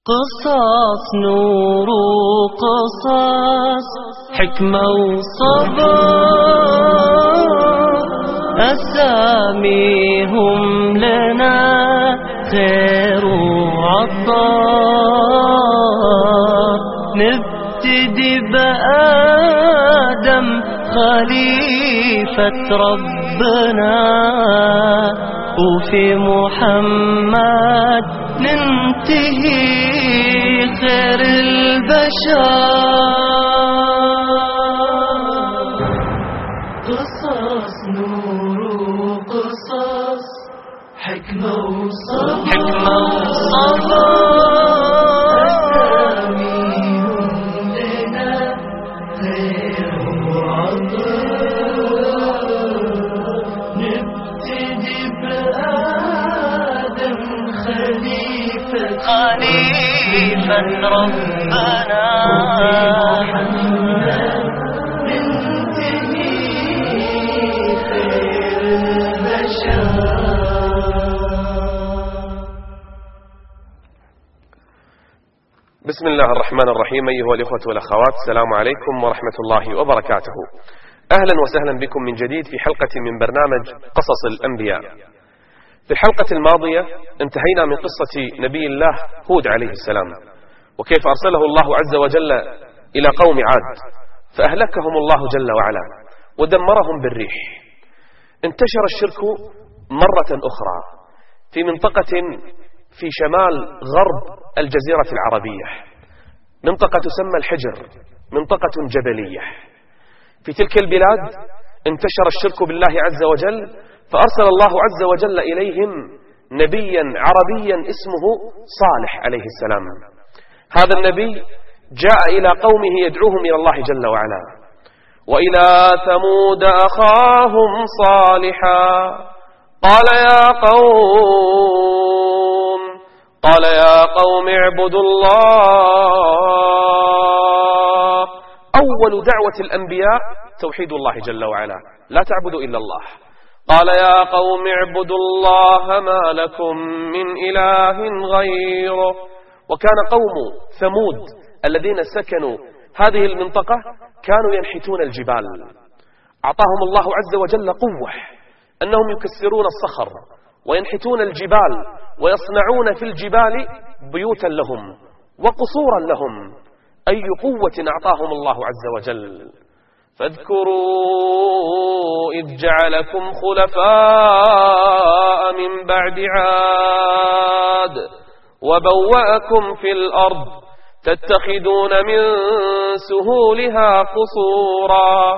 قصص نور وقصص حكمة وصبر، أساميهم لنا خير وعطاء. نبتدي بآدم خليفة ربنا، وفي محمد ننتهي خير البشر. قصص نور وقصص حكمة وصبر، أساميهم لنا خير وعطاء. نبتدي بآدم خليفة ربنا، ننتهي خير البشر. بسم الله الرحمن الرحيم. أيها الإخوة والأخوات، السلام عليكم ورحمة الله وبركاته. أهلا وسهلا بكم من جديد في حلقة من برنامج قصص الأنبياء. في الحلقة الماضية انتهينا من قصة نبي الله هود عليه السلام، وكيف أرسله الله عز وجل إلى قوم عاد فأهلكهم الله جل وعلا ودمرهم بالريح. انتشر الشرك مرة أخرى في منطقة في شمال غرب الجزيرة العربية، منطقة تسمى الحجر، منطقة جبلية. في تلك البلاد انتشر الشرك بالله عز وجل، فأرسل الله عز وجل إليهم نبيا عربيا اسمه صالح عليه السلام. هذا النبي جاء إلى قومه يدعوهم إلى الله جل وعلا. وإلى ثمود أخاهم صالحا قال يا قوم اعبدوا الله. أول دعوة الأنبياء توحيد الله جل وعلا، لا تعبدوا إلا الله. قال يا قوم اعبدوا الله ما لكم من إله غيره. وكان قوم ثمود الذين سكنوا هذه المنطقة كانوا ينحتون الجبال. أعطاهم الله عز وجل قوة أنهم يكسرون الصخر وينحتون الجبال ويصنعون في الجبال بيوتا لهم وقصورا لهم. أي قوة أعطاهم الله عز وجل. فاذكروا إذ جعلكم خلفاء من بعد عاد وبوأكم في الأرض تتخذون من سهولها قصورا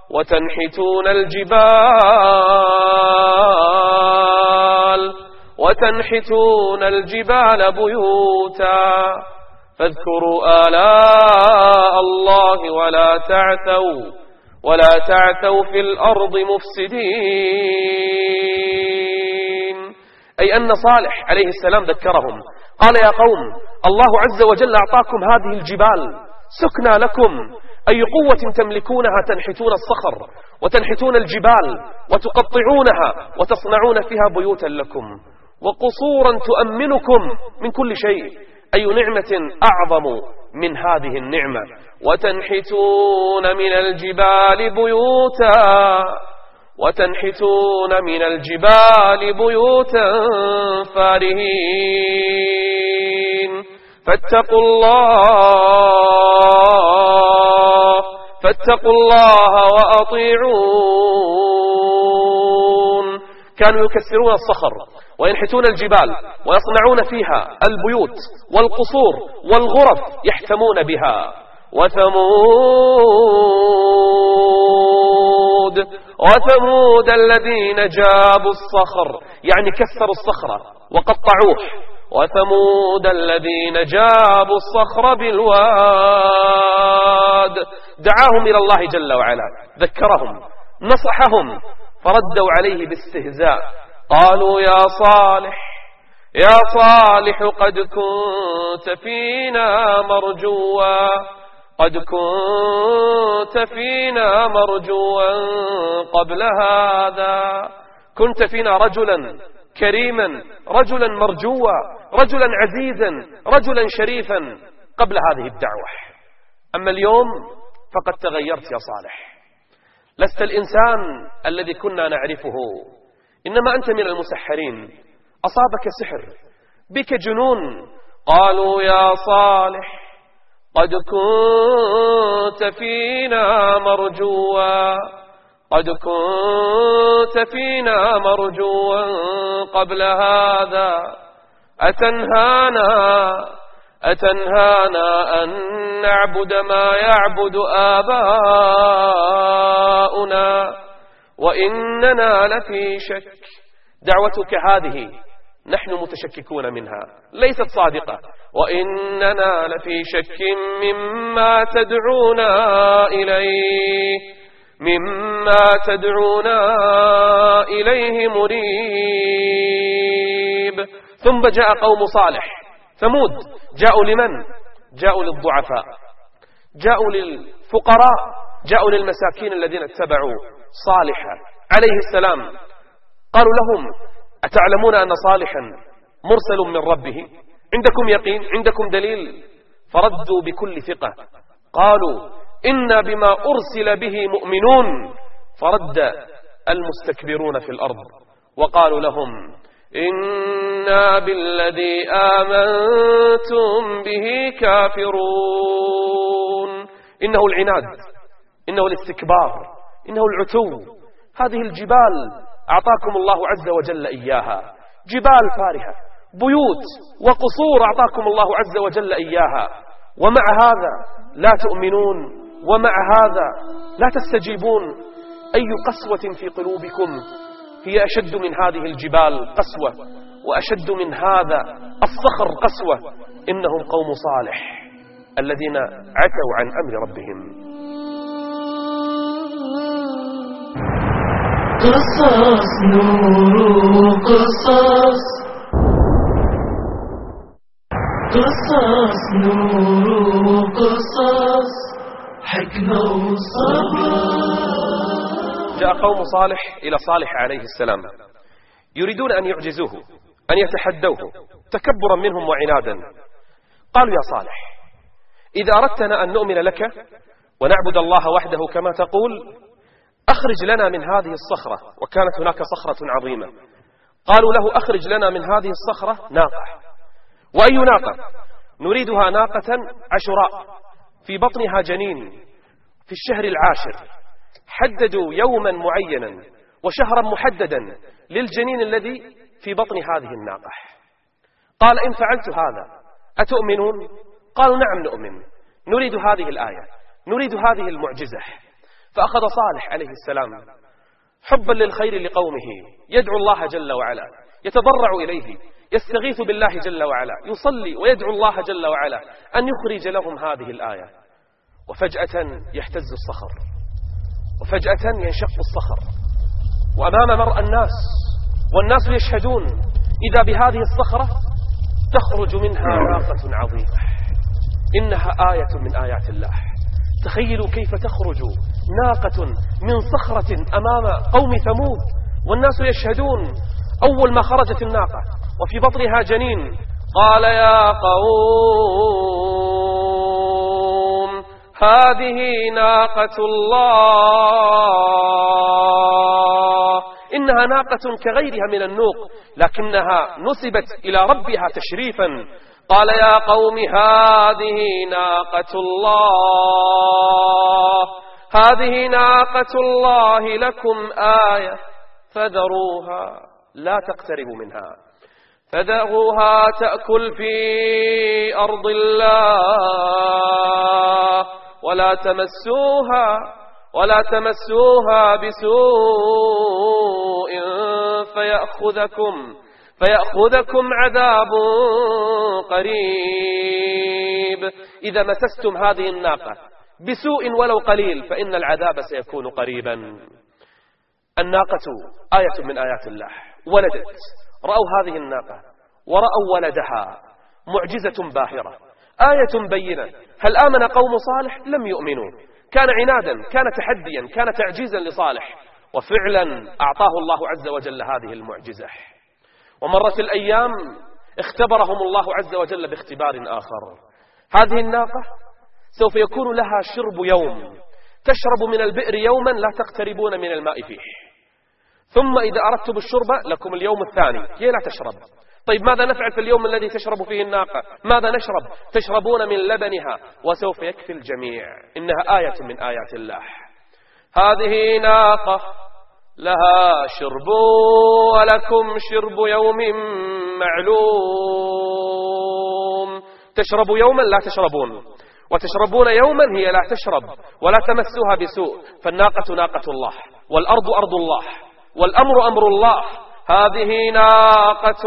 وتنحتون الجبال بيوتا. فاذكروا آلاء الله ولا تعثوا في الأرض مفسدين. أي أن صالح عليه السلام ذكرهم، قال يا قوم الله عز وجل أعطاكم هذه الجبال سكنى لكم. أي قوة تملكونها تنحتون الصخر وتنحتون الجبال وتقطعونها وتصنعون فيها بيوتا لكم وقصورا تؤمنكم من كل شيء. أي نعمة أعظم من هذه النعمة. وتنحتون من الجبال بيوتا فارهين. فاتقوا الله وأطيعون. كانوا يكسرون الصخر وينحتون الجبال ويصنعون فيها البيوت والقصور والغرف يحتمون بها. وثمود الذين جابوا الصخر، يعني كسروا الصخرة وقطعوه. وثمود الذين جابوا الصخر بالواد. دعاهم إلى الله جل وعلا، ذكرهم، نصحهم، فردوا عليه باستهزاء. قالوا يا صالح قد كنت فينا مرجوا قبل هذا. كنت فينا رجلا كريما، رجلا مرجوا، رجلا عزيزا، رجلا شريفا قبل هذه الدعوة. أما اليوم فقد تغيرت يا صالح، لست الإنسان الذي كنا نعرفه، إنما أنت من المسحرين، أصابك سحر، بك جنون. قالوا يا صالح قد كنت فينا مرجوا، قد كنت فينا مرجوا قبل هذا، أتنهانا أن نعبد ما يعبد آباؤنا وإننا لفي شك. دعوتك هذه نحن متشككون منها، ليست صادقة، وإننا لفي شك مما تدعونا إليه مريب. ثم جاء قوم صالح ثمود، جاءوا لمن؟ جاءوا للضعفاء، جاءوا للفقراء، جاءوا للمساكين الذين اتبعوا صالحا عليه السلام. قالوا لهم أتعلمون أن صالحا مرسل من ربه؟ عندكم يقين؟ عندكم دليل؟ فردوا بكل ثقة قالوا إنا بما أرسل به مؤمنون. فرد المستكبرون في الأرض وقالوا لهم إنا بالذي آمنتم به كافرون. إنه العناد، إنه الاستكبار، إنه العتو. هذه الجبال أعطاكم الله عز وجل إياها، جبال فارهة، بيوت وقصور أعطاكم الله عز وجل إياها، ومع هذا لا تؤمنون، ومع هذا لا تستجيبون. أي قسوة في قلوبكم هي أشد من هذه الجبال قسوة، وأشد من هذا الصخر قسوة. إنهم قوم صالح الذين عتوا عن أمر ربهم. قصص نور قصص، قصص نور قصص، حكمة وصبر. جاء قوم صالح إلى صالح عليه السلام يريدون أن يعجزوه، أن يتحدوه تكبرا منهم وعنادا. قالوا يا صالح إذا أردتنا أن نؤمن لك ونعبد الله وحده كما تقول أخرج لنا من هذه الصخرة. وكانت هناك صخرة عظيمة. قالوا له أخرج لنا من هذه الصخرة ناقة. وأي ناقة؟ نريدها ناقة عشراء في بطنها جنين في الشهر العاشر. حددوا يوما معينا وشهرا محددا للجنين الذي في بطن هذه الناقة. قال إن فعلت هذا أتؤمنون؟ قالوا نعم نؤمن، نريد هذه الآية، نريد هذه المعجزة. فأخذ صالح عليه السلام حبا للخير لقومه يدعو الله جل وعلا، يتضرع إليه، يستغيث بالله جل وعلا، يصلي ويدعو الله جل وعلا أن يخرج لهم هذه الآية. وفجأة يهتز الصخر، وفجأة ينشق الصخر، وأمام مرأى الناس والناس يشهدون إذا بهذه الصخرة تخرج منها ناقة عظيمة، إنها آية من آيات الله. تخيلوا كيف تخرج ناقة من صخرة أمام قوم ثمود والناس يشهدون. أول ما خرجت الناقة وفي بطنها جنين قال يا قوم هذه ناقة الله. إنها ناقة كغيرها من النوق لكنها نسبت إلى ربها تشريفا. قال يا قوم هذه ناقة الله، هذه ناقة الله لكم آية فذروها لا تقتربوا منها، فذروها تأكل في أرض الله ولا تمسوها بسوء فيأخذكم عذاب قريب. إذا مسستم هذه الناقة بسوء ولو قليل فإن العذاب سيكون قريبا. الناقة آية من آيات الله، ولدت، رأوا هذه الناقة ورأوا ولدها، معجزة باهرة، آية بينة. هل آمن قوم صالح؟ لم يؤمنوا، كان عنادا، كان تحديا، كان تعجيزا لصالح، وفعلا أعطاه الله عز وجل هذه المعجزة. ومرت الأيام اختبرهم الله عز وجل باختبار آخر. هذه الناقة سوف يكون لها شرب يوم، تشرب من البئر يوما لا تقتربون من الماء فيه، ثم إذا أردتم الشرب لكم اليوم الثاني هي لا تشرب. طيب ماذا نفعل في اليوم الذي تشرب فيه الناقة؟ ماذا نشرب؟ تشربون من لبنها وسوف يكفي الجميع. إنها آية من آيات الله. هذه ناقة لها شرب ولكم شرب يوم معلوم. تشرب يوما لا تشربون، وتشربون يوما هي لا تشرب ولا تمسوها بسوء. فالناقة ناقة الله، والأرض أرض الله، والأمر أمر الله. هذه ناقة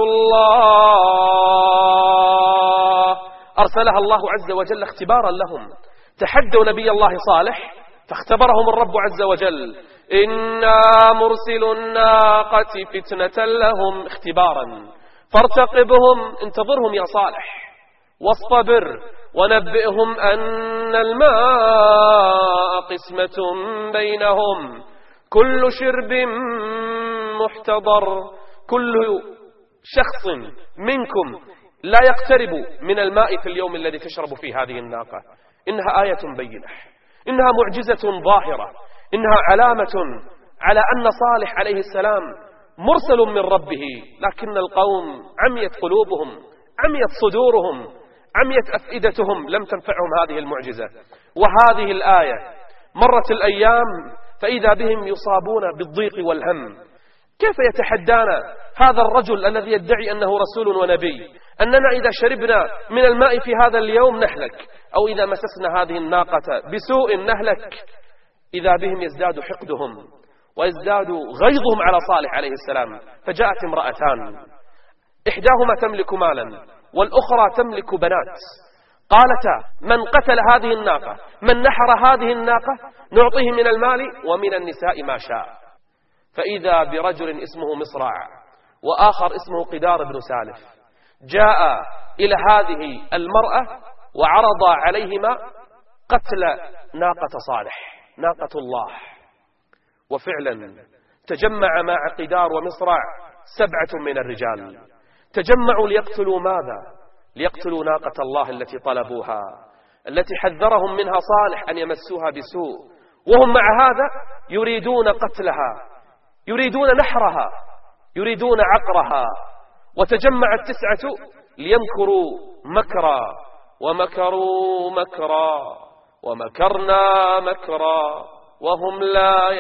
الله أرسلها الله عز وجل اختبارا لهم. تحدوا نبي الله صالح فاختبرهم الرب عز وجل. إنا مرسل الناقة فتنة لهم، اختبارا. فارتقبهم، انتظرهم يا صالح، واصطبر ونبئهم أن الماء قسمة بينهم كل شرب محتضر. كل شخص منكم لا يقترب من الماء في اليوم الذي تشرب فيه هذه الناقة. إنها آية بينة، إنها معجزة ظاهرة، إنها علامة على أن صالح عليه السلام مرسل من ربه، لكن القوم عميت قلوبهم، عميت صدورهم، عميت أفئدتهم، لم تنفعهم هذه المعجزة. وهذه الآية مرت الأيام فإذا بهم يصابون بالضيق والهم. كيف يتحدانا هذا الرجل الذي يدعي أنه رسول ونبي أننا إذا شربنا من الماء في هذا اليوم نهلك، أو إذا مسسنا هذه الناقة بسوء نهلك؟ إذا بهم يزداد حقدهم ويزداد غيظهم على صالح عليه السلام. فجاءت امرأتان، إحداهما تملك مالا والأخرى تملك بنات، قالتا: من قتل هذه الناقة، من نحر هذه الناقة، نعطيه من المال ومن النساء ما شاء. فإذا برجل اسمه مصرع وآخر اسمه قدار بن سالف جاء إلى هذه المرأة وعرض عليهما قتل ناقة صالح، ناقة الله. وفعلا تجمع مع قدار ومصرع 7 من الرجال، تجمعوا ليقتلوا ماذا؟ ليقتلوا ناقة الله التي طلبوها، التي حذرهم منها صالح أن يمسوها بسوء، وهم مع هذا يريدون قتلها، يريدون نحرها، يريدون عقرها. وتجمع 9 ليمكروا مكرا، ومكروا مكرا ومكرنا مكرا وهم لا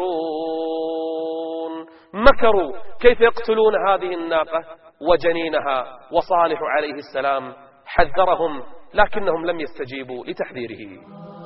يشعرون. مكروا كيف يقتلون هذه الناقة وجنينها، وصالح عليه السلام حذرهم لكنهم لم يستجيبوا لتحذيره.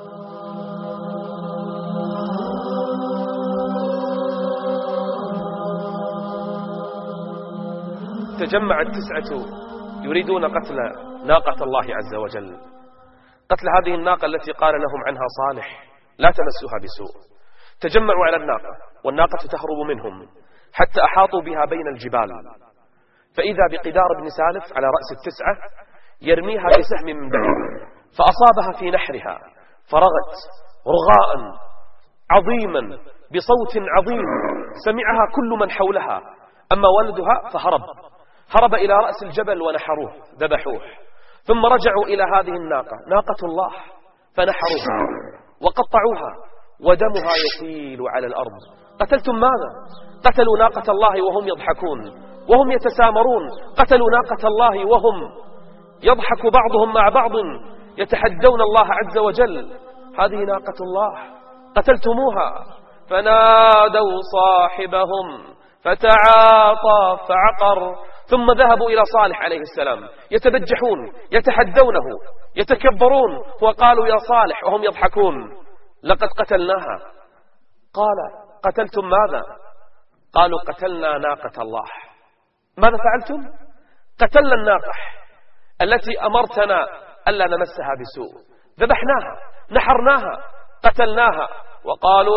تجمع 9 يريدون قتل ناقة الله عز وجل، قتل هذه الناقة التي قال لهم عنها صالح لا تمسوها بسوء. تجمعوا على الناقة والناقة تهرب منهم حتى أحاطوا بها بين الجبال، فإذا بقدار بن سالف على رأس 9 يرميها بسهم من بعيد، فأصابها في نحرها فرغت رغاء عظيما بصوت عظيم سمعها كل من حولها. أما ولدها فهرب إلى رأس الجبل ونحروه، ذبحوه. ثم رجعوا إلى هذه الناقة، ناقة الله، فنحروها وقطعوها ودمها يسيل على الأرض. قتلتم ماذا؟ قتلوا ناقة الله وهم يضحكون وهم يتسامرون، قتلوا ناقة الله وهم يضحك بعضهم مع بعض يتحدون الله عز وجل. هذه ناقة الله قتلتموها. فنادوا صاحبهم فتعاطى فعقر. ثم ذهبوا إلى صالح عليه السلام يتبجحون يتحدونه يتكبرون، وقالوا: يا صالح، وهم يضحكون: لقد قتلناها. قال: قتلتم ماذا؟ قالوا: قتلنا ناقة الله. ماذا فعلتم؟ قتلنا الناقة التي أمرتنا ألا نمسها بسوء، ذبحناها، نحرناها، قتلناها. وقالوا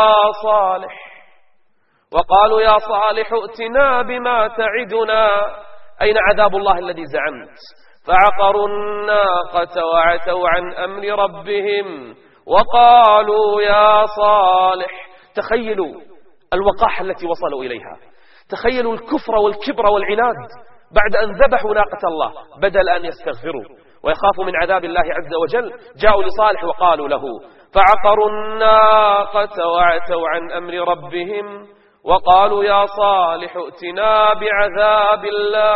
يا صالح ائتنا بما تعدنا. أين عذاب الله الذي زعمت؟ فعقروا الناقة وعتوا عن أمر ربهم وقالوا يا صالح. تخيلوا الوقاحة التي وصلوا إليها، تخيلوا الكفر والكبر والعناد، بعد أن ذبحوا ناقة الله بدل أن يستغفروا ويخافوا من عذاب الله عز وجل، جاءوا لصالح وقالوا له: فعقروا الناقة وعتوا عن أمر ربهم وقالوا يا صالح ائتنا بعذاب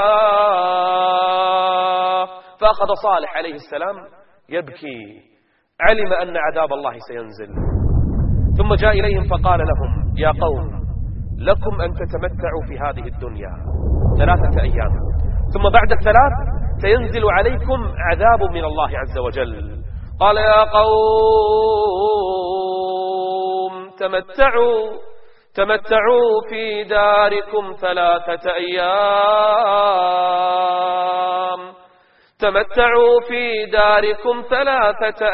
الله. فأخذ صالح عليه السلام يبكي، علم أن عذاب الله سينزل، ثم جاء إليهم فقال لهم: يا قوم، لكم أن تتمتعوا في هذه الدنيا 3 أيام، ثم بعد الثلاث سينزل عليكم عذاب من الله عز وجل. قال: يا قوم تمتعوا في داركم 3 أيام، تمتعوا في داركم 3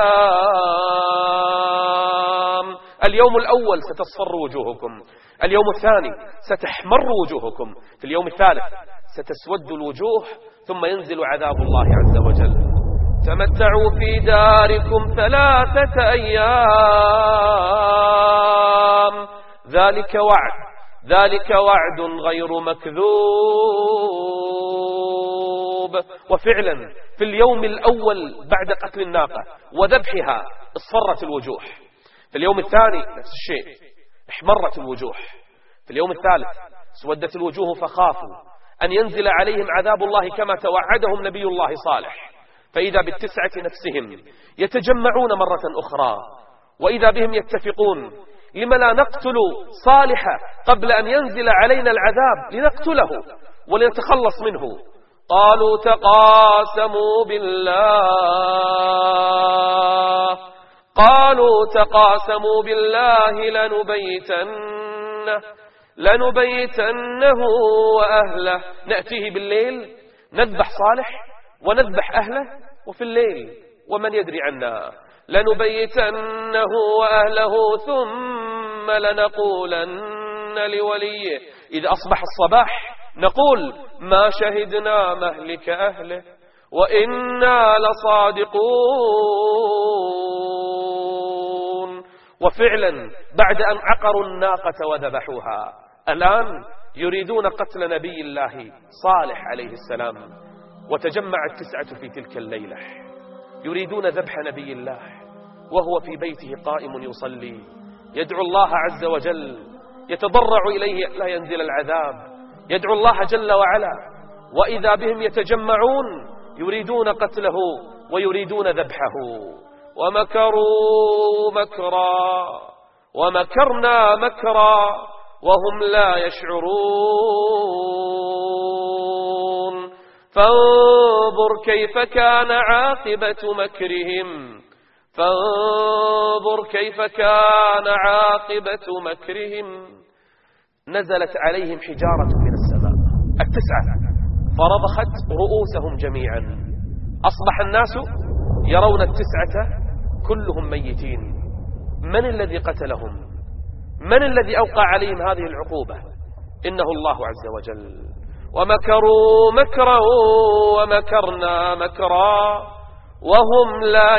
أيام. اليوم الأول ستصفر وجوهكم، اليوم الثاني ستحمر وجوهكم، في اليوم الثالث ستسود الوجوه، ثم ينزل عذاب الله عز وجل. تمتعوا في داركم 3 أيام، ذلك وعد غير مكذوب. وفعلا في اليوم الأول بعد قتل الناقة وذبحها اصفرت الوجوه، في اليوم الثاني نفس الشيء احمرت الوجوه، في اليوم الثالث سودت الوجوه، فخافوا أن ينزل عليهم عذاب الله كما توعدهم نبي الله صالح. فإذا ب9 نفسهم يتجمعون مرة أخرى، وإذا بهم يتفقون: لم لا نقتل صالح قبل أن ينزل علينا العذاب لنقتله ولنتخلص منه؟ قالوا: تقاسموا بالله لنبيتنه وأهله. نأتيه بالليل نذبح صالح ونذبح أهله، وفي الليل ومن يدري عنا. لنبيتنه وأهله ثم لنقولن لوليه إذا أصبح الصباح نقول: ما شهدنا مهلك أهله وإنا لصادقون. وفعلا بعد أن عقروا الناقة وذبحوها، الآن يريدون قتل نبي الله صالح عليه السلام. وتجمع 9 في تلك الليلة يريدون ذبح نبي الله وهو في بيته قائم يصلي، يدعو الله عز وجل، يتضرع إليه لا ينزل العذاب، يدعو الله جل وعلا، وإذا بهم يتجمعون يريدون قتله ويريدون ذبحه. ومكروا مكرا ومكرنا مكرا وهم لا يشعرون. فانظر كيف كان عاقبة مكرهم. نزلت عليهم حجارة من السماء 9 فرضخت رؤوسهم جميعا. أصبح الناس يرون 9 كلهم ميتين. من الذي قتلهم؟ من الذي أوقع عليهم هذه العقوبة؟ إنه الله عز وجل. ومكروا مكرا ومكرنا مكرا وهم لا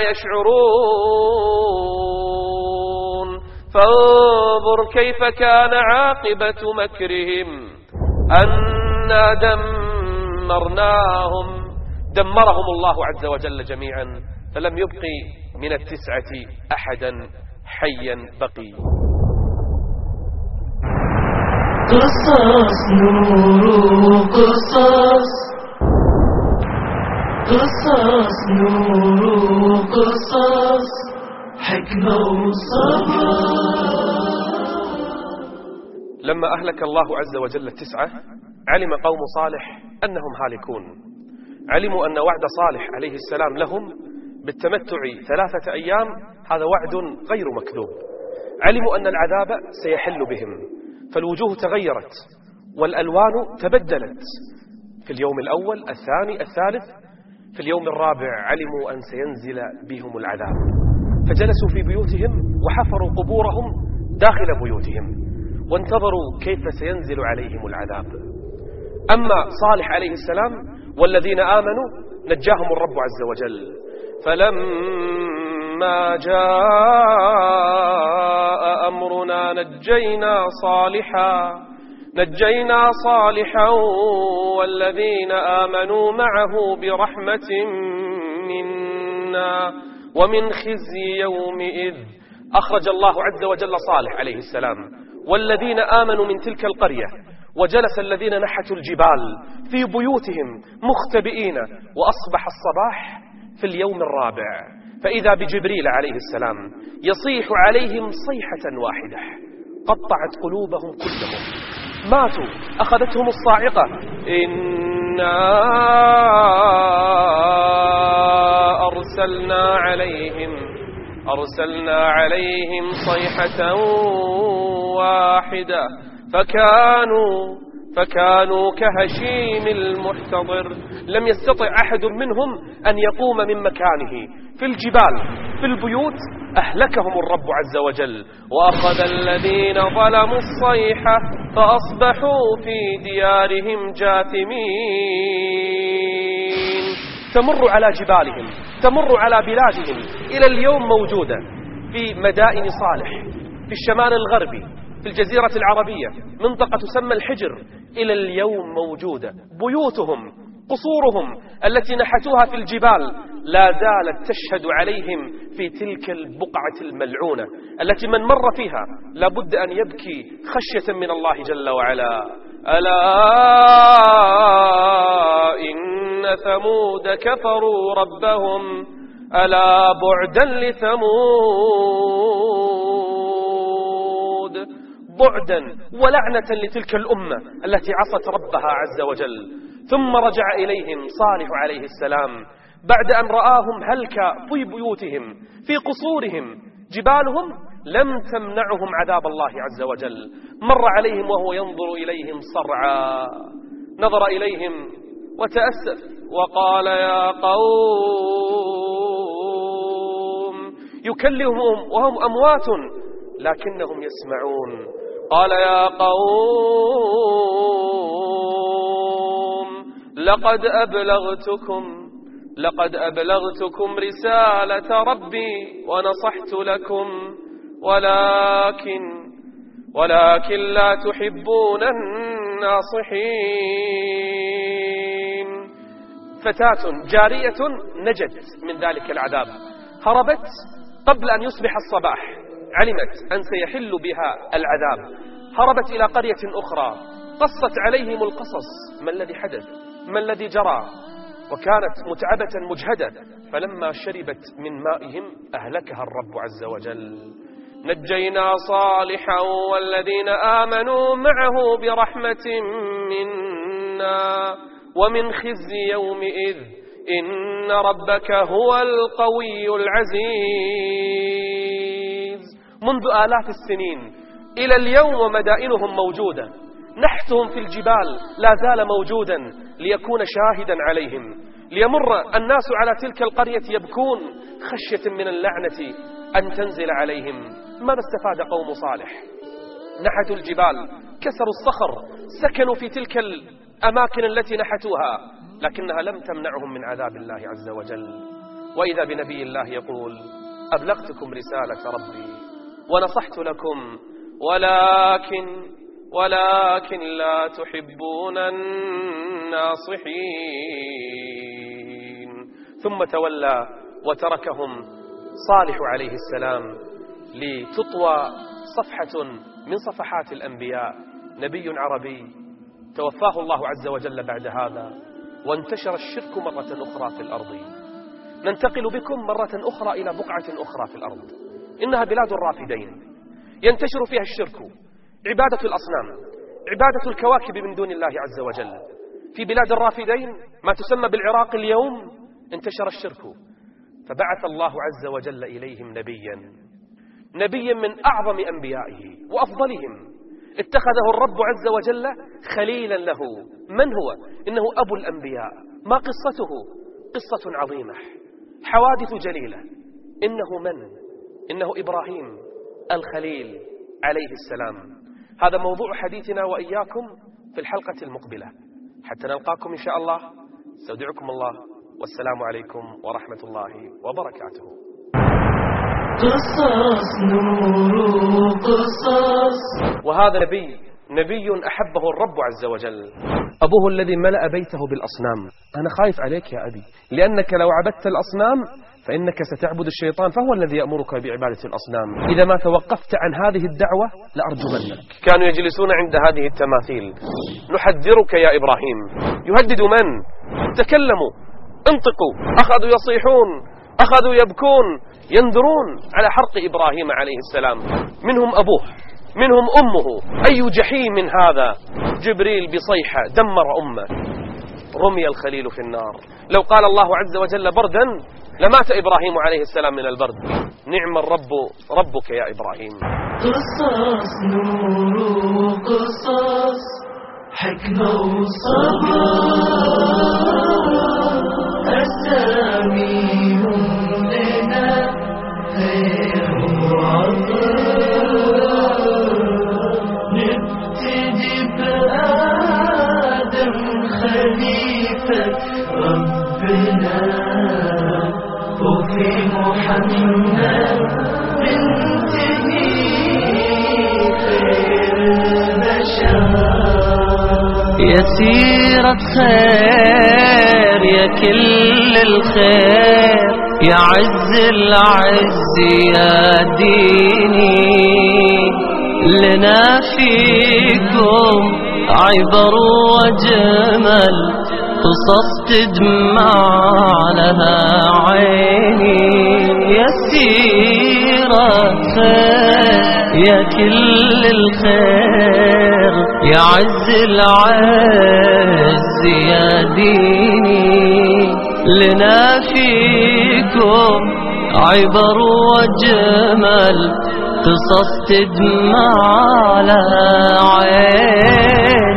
يشعرون. فانظر كيف كان عاقبة مكرهم أنا دمرهم الله عز وجل جميعا، فلم يبقي من 9 أحدا حيا بقي. قصص نور قصص، قصص نور قصص، حكمة وصبر. لما أهلك الله عز وجل 9 علم قوم صالح أنهم هالكون، علموا أن وعد صالح عليه السلام لهم بالتمتع 3 أيام هذا وعد غير مكذوب. علموا أن العذاب سيحل بهم، فالوجوه تغيرت والألوان تبدلت في اليوم الأول، الثاني، الثالث. في اليوم الرابع علموا أن سينزل بهم العذاب، فجلسوا في بيوتهم وحفروا قبورهم داخل بيوتهم وانتظروا كيف سينزل عليهم العذاب. أما صالح عليه السلام والذين آمنوا نجاهم الرب عز وجل. فلما جاء أمرنا نجينا صالحا والذين آمنوا معه برحمة منا ومن خزي يومئذ. أخرج الله عز وجل صالح عليه السلام والذين آمنوا من تلك القرية، وجلس الذين نحتوا الجبال في بيوتهم مختبئين، وأصبح الصباح في اليوم الرابع فإذا بجبريل عليه السلام يصيح عليهم صيحة واحدة قطعت قلوبهم كلهم، ماتوا، أخذتهم الصاعقة. إنا أرسلنا عليهم صيحة واحدة فكانوا كهشيم المحتضر. لم يستطع أحد منهم أن يقوم من مكانه. في الجبال، في البيوت، أهلكهم الرب عز وجل. وأخذ الذين ظلموا الصيحة فأصبحوا في ديارهم جاثمين. تمر على جبالهم، تمر على بلادهم، إلى اليوم موجودة في مدائن صالح في الشمال الغربي في الجزيرة العربية، منطقة تسمى الحجر، إلى اليوم موجودة. بيوتهم، قصورهم التي نحتوها في الجبال لا زالت تشهد عليهم في تلك البقعة الملعونة التي من مر فيها لابد أن يبكي خشية من الله جل وعلا. ألا إن ثمود كفروا ربهم ألا بعدا لثمود. بعدا ولعنة لتلك الأمة التي عصت ربها عز وجل. ثم رجع إليهم صالح عليه السلام بعد أن رآهم هلكا في بيوتهم في قصورهم. جبالهم لم تمنعهم عذاب الله عز وجل. مر عليهم وهو ينظر إليهم صرعا، نظر إليهم وتأسف وقال يا قوم، يكلمهم وهم أموات لكنهم يسمعون. قال يا قوم لقد أبلغتكم رسالة ربي ونصحت لكم ولكن لا تحبون الناصحين. فتاة جارية نجت من ذلك العذاب، هربت قبل أن يصبح الصباح، علمت أن سيحل بها العذاب، هربت إلى قرية أخرى، قصت عليهم القصص، ما الذي حدث، ما الذي جرى، وكانت متعبة مجهدة. فلما شربت من مائهم أهلكها الرب عز وجل. نجينا صالحا والذين آمنوا معه برحمة منا ومن خزي يومئذ إن ربك هو القوي العزيز. منذ آلاف السنين إلى اليوم ومدائنهم موجودة، نحتهم في الجبال لا زال موجودا ليكون شاهدا عليهم، ليمر الناس على تلك القرية يبكون خشية من اللعنة أن تنزل عليهم. ماذا استفاد قوم صالح؟ نحتوا الجبال، كسروا الصخر، سكنوا في تلك الأماكن التي نحتوها، لكنها لم تمنعهم من عذاب الله عز وجل. وإذا بنبي الله يقول أبلغتكم رسالة ربي ونصحت لكم ولكن لا تحبون الناصحين. ثم تولى وتركهم صالح عليه السلام لتطوى صفحة من صفحات الأنبياء. نبي عربي توفاه الله عز وجل بعد هذا، وانتشر الشرك مرة أخرى في الأرض. ننتقل بكم مرة أخرى إلى بقعة أخرى في الأرض، إنها بلاد الرافدين، ينتشر فيها الشرك، عبادة الأصنام، عبادة الكواكب من دون الله عز وجل. في بلاد الرافدين ما تسمى بالعراق اليوم انتشر الشرك، فبعث الله عز وجل إليهم نبيا من أعظم أنبيائه وأفضلهم، اتخذه الرب عز وجل خليلا له. من هو؟ إنه أبو الأنبياء. ما قصته؟ قصة عظيمة، حوادث جليلة. إنه إبراهيم الخليل عليه السلام. هذا موضوع حديثنا وإياكم في الحلقة المقبلة. حتى نلقاكم إن شاء الله، استودعكم الله، والسلام عليكم ورحمة الله وبركاته. قصص نور قصص. وهذا نبي نبي أحبه الرب عز وجل. أبوه الذي ملأ بيته بالأصنام. أنا خايف عليك يا أبي، لأنك لو عبدت الأصنام فإنك ستعبد الشيطان، فهو الذي يأمرك بعبادة الأصنام. إذا ما توقفت عن هذه الدعوة لأرجمنك. كانوا يجلسون عند هذه التماثيل. نحذرك يا إبراهيم. يهدد من؟ تكلموا، انطقوا. أخذوا يصيحون، أخذوا يبكون، ينذرون على حرق إبراهيم عليه السلام. منهم أبوه، منهم أمه. أي جحيم هذا؟ جبريل بصيحة دمر أمه. رمي الخليل في النار. لو قال الله عز وجل بردا لمات إبراهيم عليه السلام من البرد. نعم الرب ربك يا إبراهيم. قصص نور قصص حكمة وصبر أساميهم لنا خير وعطر. نبتدي بآدم خليفة ربنا وفي محمد بنتهي خير البشر. يا سيرة خير يا كل الخير يا عز العز يا ديني. لنا فيكم عبر وجمل قصص تدمع لها عيني. يا سيرة خير يا كل الخير يا عز العز يا ديني. لنا فيكم عبر وجمل قصص تدمع لها عيني.